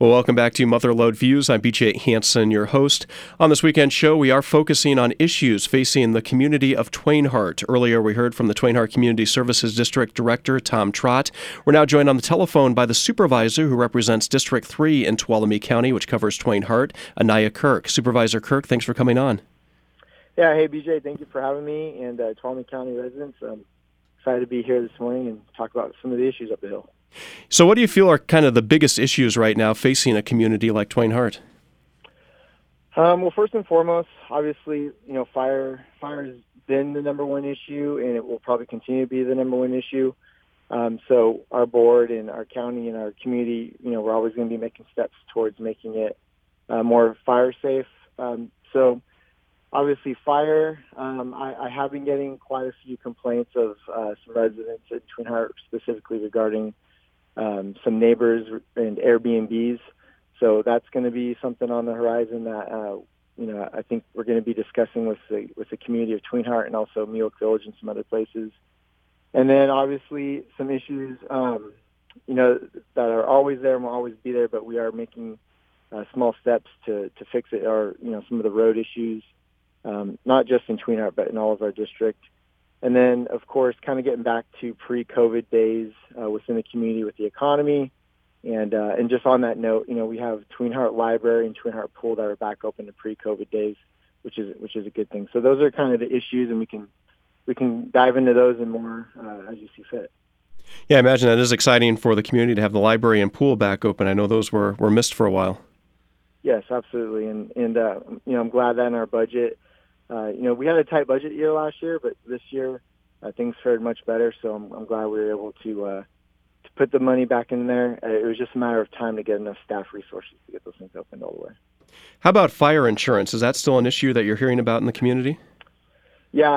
Well, welcome back to Mother Lode Views. I'm BJ Hansen, your host. On this weekend show, we are focusing on issues facing the community of Twain-Hart. Earlier, we heard from the Twain-Hart Community Services District Director, Tom Trott. We're now joined on the telephone by the supervisor who represents District 3 in Tuolumne County, which covers Twain-Hart, Anaya Kirk. Supervisor Kirk, thanks for coming on. Yeah, hey, BJ, thank you for having me, and Tuolumne County residents. I'm excited to be here this morning and talk about some of the issues up the hill. So what do you feel are kind of the biggest issues right now facing a community like Twain-Hart? Well, first and foremost, obviously, fire has been the number one issue, and it will probably continue to be the number one issue. So our board and our county and our community, we're always going to be making steps towards making it more fire safe. So obviously fire, I have been getting quite a few complaints of some residents at Twain-Hart specifically regarding some neighbors and Airbnbs. So that's going to be something on the horizon that, I think we're going to be discussing with the community of Twain-Hart and also Meoak Village and some other places. And then obviously some issues, that are always there and will always be there, but we are making small steps to fix it, or, some of the road issues, not just in Twain-Hart, but in all of our district. And then, of course, kind of getting back to pre-COVID days within the community with the economy. And just on that note, we have Twain-Hart Library and Twain-Hart Pool that are back open to pre-COVID days, which is a good thing. So those are kind of the issues, and we can dive into those and more as you see fit. Yeah, I imagine that is exciting for the community to have the library and pool back open. I know those were missed for a while. Yes, absolutely. And I'm glad that in our budget, we had a tight budget year last year, but this year things fared much better. So I'm glad we were able to put the money back in there. It was just a matter of time to get enough staff resources to get those things opened all the way. How about fire insurance? Is that still an issue that you're hearing about in the community? Yeah,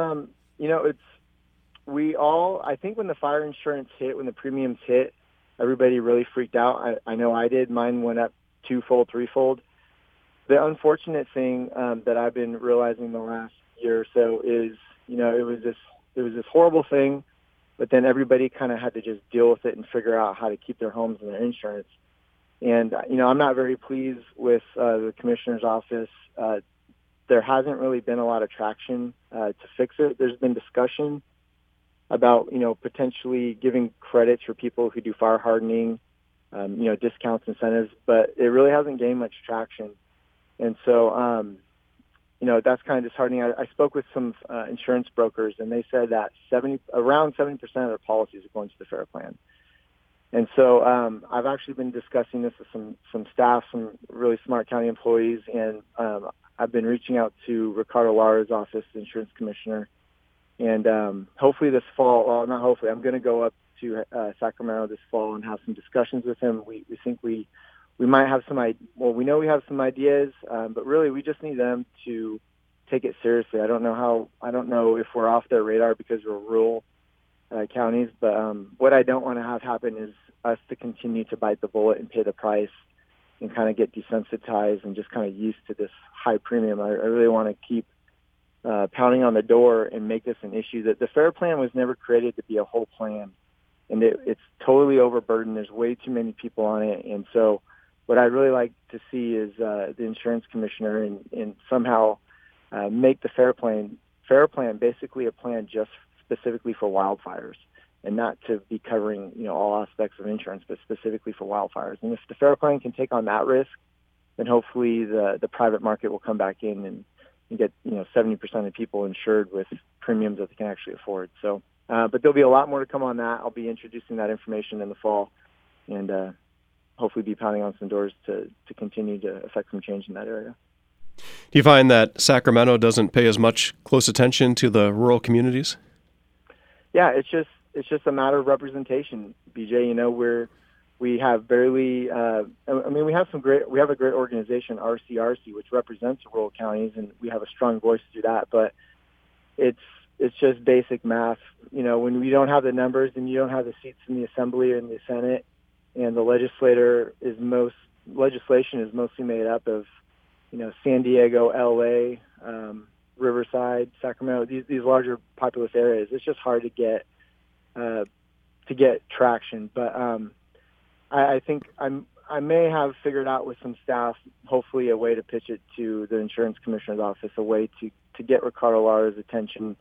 I think when the fire insurance hit, when the premiums hit, everybody really freaked out. I know I did. Mine went up twofold, threefold. The unfortunate thing that I've been realizing the last year or so is, it was this horrible thing, but then everybody kind of had to just deal with it and figure out how to keep their homes and their insurance. And, I'm not very pleased with the commissioner's office. There hasn't really been a lot of traction to fix it. There's been discussion about, potentially giving credits for people who do fire hardening, discounts, incentives, but it really hasn't gained much traction. And so, that's kind of disheartening. I spoke with some insurance brokers, and they said that around 70% of their policies are going to the FAIR Plan. And so I've actually been discussing this with some staff, some really smart county employees, and I've been reaching out to Ricardo Lara's office, the insurance commissioner. And hopefully this fall, well, not hopefully, I'm going to go up to Sacramento this fall and have some discussions with him. We think we might have we know we have some ideas, but really we just need them to take it seriously. I don't know if we're off their radar because we're rural counties, but what I don't want to have happen is us to continue to bite the bullet and pay the price and kind of get desensitized and just kind of used to this high premium. I really want to keep pounding on the door and make this an issue. That the FAIR Plan was never created to be a whole plan, and it's totally overburdened. There's way too many people on it, and so what I'd really like to see is the insurance commissioner and somehow make the FAIR Plan basically a plan just specifically for wildfires, and not to be covering all aspects of insurance, but specifically for wildfires. And if the FAIR Plan can take on that risk, then hopefully the private market will come back in and get 70% of people insured with premiums that they can actually afford. So, but there'll be a lot more to come on that. I'll be introducing that information in the fall, and hopefully be pounding on some doors to continue to affect some change in that area. Do you find that Sacramento doesn't pay as much close attention to the rural communities? Yeah, it's just a matter of representation, BJ. We have barely. We have a great organization, RCRC, which represents rural counties, and we have a strong voice to do that. But it's just basic math. When we don't have the numbers and you don't have the seats in the Assembly or in the Senate, and the legislation is mostly made up of, San Diego, LA, Riverside, Sacramento, these larger populous areas. It's just hard to get traction. But I think I may have figured out with some staff, hopefully a way to pitch it to the insurance commissioner's office, a way to get Ricardo Lara's attention.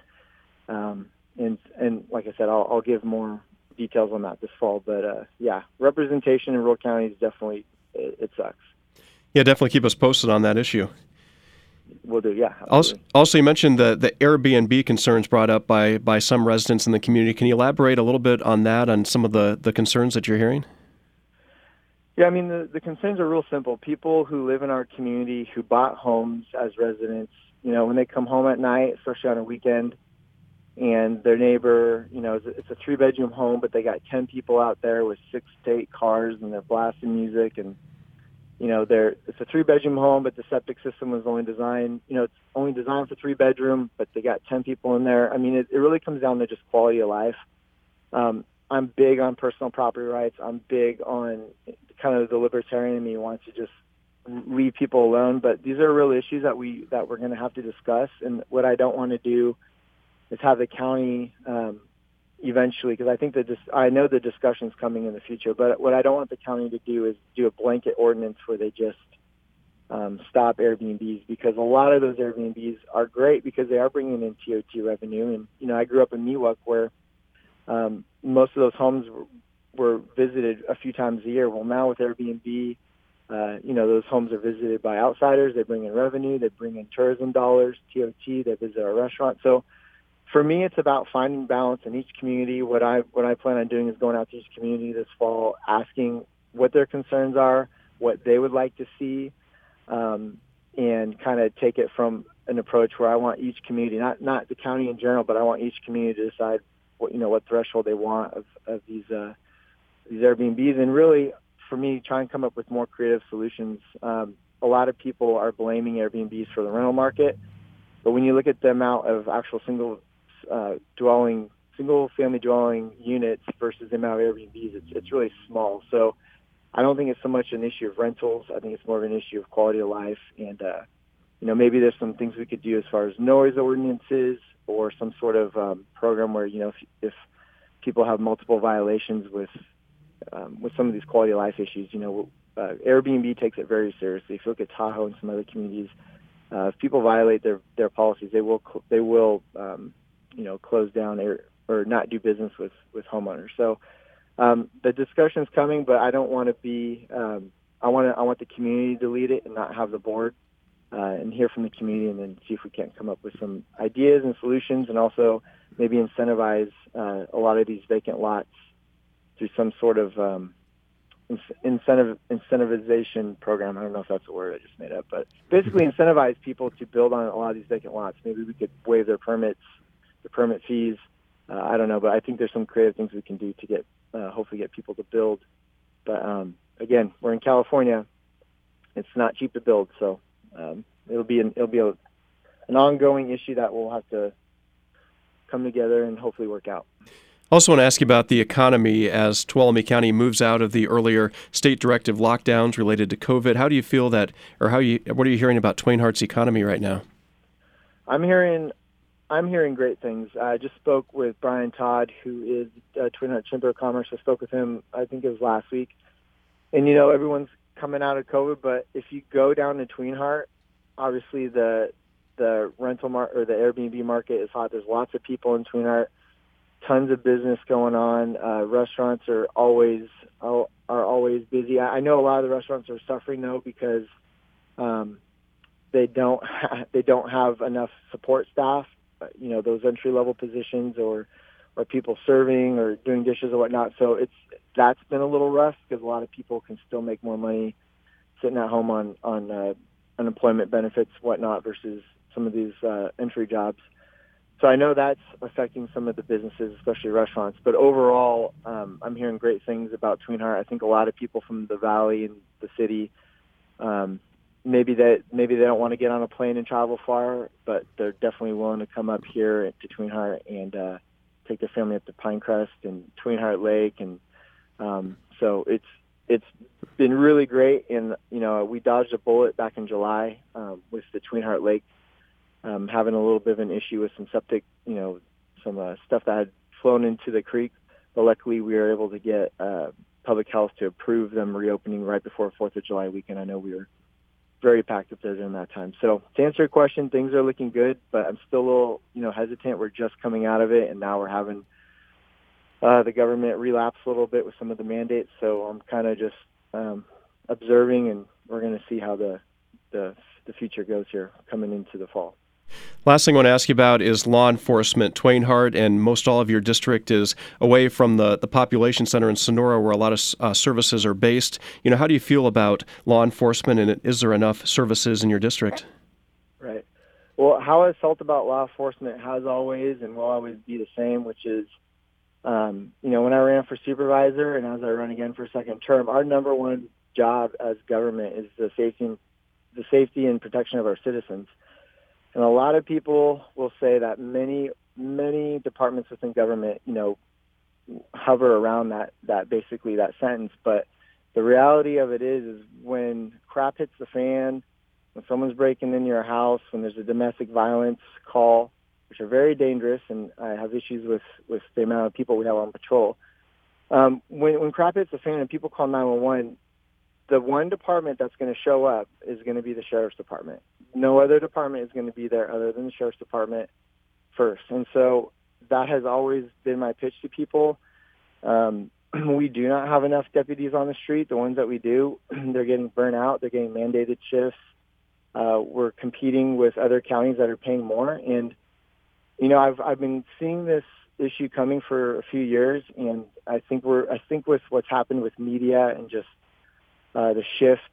And like I said, I'll give more details on that this fall. But yeah, representation in rural counties definitely it sucks. Yeah, definitely keep us posted on that issue. Will do, yeah. Also, you mentioned the Airbnb concerns brought up by some residents in the community. Can you elaborate a little bit on that, on some of the concerns that you're hearing? Yeah, I mean, the concerns are real simple. People who live in our community who bought homes as residents, when they come home at night, especially on a weekend, and their neighbor, it's a 3-bedroom home, but they got 10 people out there with 6 to 8 cars, and they're blasting music, and it's a 3-bedroom home, but the septic system was only designed, it's only designed for 3-bedroom, but they got 10 people in there. I mean, it really comes down to just quality of life. I'm big on personal property rights. I'm big on kind of the libertarian in me wants to just leave people alone. But these are real issues that we're going to have to discuss. And what I don't want to do is have the county eventually, because I think I know the discussion's coming in the future, but what I don't want the county to do is do a blanket ordinance where they just stop Airbnbs, because a lot of those Airbnbs are great because they are bringing in TOT revenue. And, I grew up in Miwok where most of those homes were visited a few times a year. Well, now with Airbnb, those homes are visited by outsiders. They bring in revenue. They bring in tourism dollars, TOT. They visit our restaurant. So for me, it's about finding balance in each community. What I plan on doing is going out to each community this fall, asking what their concerns are, what they would like to see, and kind of take it from an approach where I want each community, not the county in general, but I want each community to decide what threshold they want of these Airbnbs, and really for me try and come up with more creative solutions. A lot of people are blaming Airbnbs for the rental market, but when you look at the amount of actual single family dwelling units versus the amount of Airbnbs, it's really small. So I don't think it's so much an issue of rentals. I think it's more of an issue of quality of life, and maybe there's some things we could do as far as noise ordinances, or some sort of program where if people have multiple violations with some of these quality of life issues, Airbnb takes it very seriously. If you look at Tahoe and some other communities, if people violate their policies, they will close down or not do business with homeowners. So the discussion's coming, but I don't want to be. I want the community to lead it and not have the board. And hear from the community, and then see if we can't come up with some ideas and solutions, and also maybe incentivize a lot of these vacant lots through some sort of incentivization program. I don't know if that's a word I just made up, but basically incentivize people to build on a lot of these vacant lots. Maybe we could waive their permit fees. I don't know, but I think there's some creative things we can do to get hopefully get people to build. But again, we're in California. It's not cheap to build, so. It'll be an ongoing issue that we'll have to come together and hopefully work out. Also want to ask you about the economy as Tuolumne County moves out of the earlier state directive lockdowns related to COVID. How do you feel that, or what are you hearing about Twain Hart's economy right now? I'm hearing great things. I just spoke with Brian Todd, who is Twin Hart Chamber of Commerce. I spoke with him, I think it was last week. And, everyone's coming out of COVID, but if you go down to Twin Hart, obviously the rental market or the Airbnb market is hot. There's lots of people in Twin Hart, tons of business going on. Restaurants are always busy. I know a lot of the restaurants are suffering though because they don't have enough support staff. Those entry level positions or people serving or doing dishes or whatnot. So that's been a little rough because a lot of people can still make more money sitting at home on unemployment benefits, whatnot, versus some of these entry jobs. So I know that's affecting some of the businesses, especially restaurants. But overall, I'm hearing great things about Twin Hart. I think a lot of people from the valley and the city, maybe they don't want to get on a plane and travel far, but they're definitely willing to come up here to Twin Hart and take their family up to Pinecrest and Twin Hart Lake, and so it's been really great. And we dodged a bullet back in July with the Twin Hart Lake having a little bit of an issue with some septic, some stuff that had flown into the creek. But luckily, we were able to get Public Health to approve them reopening right before 4th of July weekend. I know we were very packed up there during that time. So to answer your question, things are looking good, but I'm still a little, hesitant. We're just coming out of it, and now we're having the government relapse a little bit with some of the mandates. So I'm kind of just observing, and we're going to see how the future goes here coming into the fall. Last thing I want to ask you about is law enforcement. Twain Harte and most all of your district is away from the population center in Sonora where a lot of services are based. How do you feel about law enforcement, and is there enough services in your district? Right. Well, how I felt about law enforcement has always and will always be the same, which is, when I ran for supervisor and as I run again for a second term, our number one job as government is the safety and protection of our citizens. And a lot of people will say that many departments within government, hover around that basically that sentence. But the reality of it is when crap hits the fan, when someone's breaking into your house, when there's a domestic violence call, which are very dangerous, and I have issues with the amount of people we have on patrol. When crap hits the fan and people call 911, the one department that's going to show up is going to be the sheriff's department. No other department is going to be there other than the sheriff's department first. And so that has always been my pitch to people. We do not have enough deputies on the street. The ones that we do, they're getting burnt out. They're getting mandated shifts. We're competing with other counties that are paying more. And, I've been seeing this issue coming for a few years, and I think with what's happened with media and just the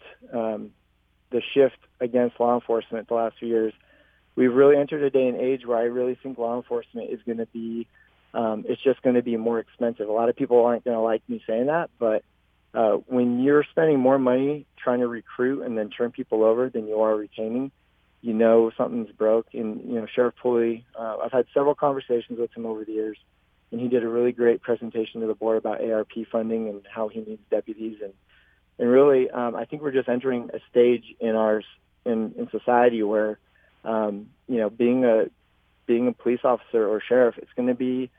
shift against law enforcement the last few years, we've really entered a day and age where I really think law enforcement is going to be, it's just going to be more expensive. A lot of people aren't going to like me saying that, but when you're spending more money trying to recruit and then turn people over than you are retaining, something's broke. And, Sheriff Pulley, I've had several conversations with him over the years, and he did a really great presentation to the board about ARP funding and how he needs deputies. And really, I think we're just entering a stage in society where, being a police officer or sheriff, it's going to be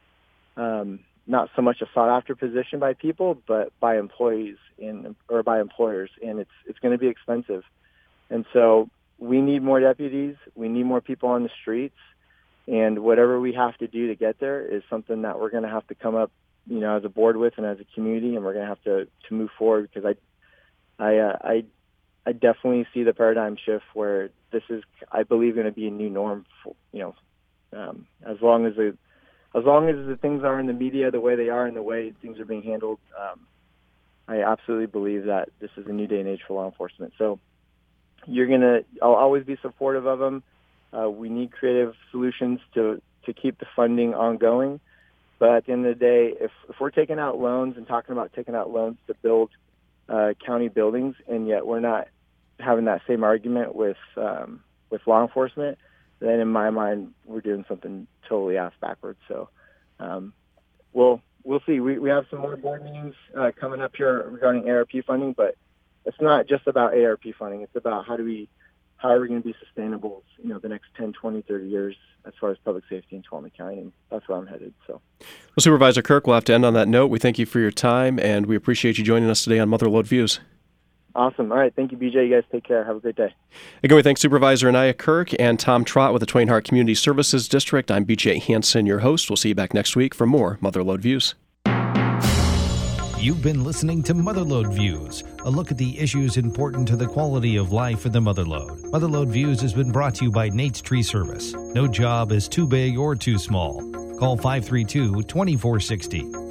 not so much a sought-after position by people, but by employees or by employers, and it's going to be expensive. And so we need more deputies. We need more people on the streets, and whatever we have to do to get there is something that we're going to have to come up, as a board with and as a community, and we're going to have to move forward because I definitely see the paradigm shift where this is, I believe, going to be a new norm. As long as the things are in the media the way they are and the way things are being handled, I absolutely believe that this is a new day and age for law enforcement. So I'll always be supportive of them. We need creative solutions to keep the funding ongoing. But at the end of the day, if we're taking out loans and talking about taking out loans to build county buildings, and yet we're not having that same argument with law enforcement, then in my mind we're doing something totally ass backwards. So we'll see. We have some more board meetings coming up here regarding ARP funding, but it's not just about ARP funding. It's about how are we going to be sustainable, the next 10, 20, 30 years as far as public safety in Tuolumne County, and that's where I'm headed. So, well, Supervisor Kirk, we'll have to end on that note. We thank you for your time, and we appreciate you joining us today on Motherlode Views. Awesome. All right. Thank you, BJ. You guys take care. Have a great day. Again, we thank Supervisor Anaya Kirk and Tom Trott with the Twain Harte Community Services District. I'm BJ Hansen, your host. We'll see you back next week for more Motherlode Views. You've been listening to Motherlode Views, a look at the issues important to the quality of life in the Motherlode. Motherlode Views has been brought to you by Nate's Tree Service. No job is too big or too small. Call 532-2460.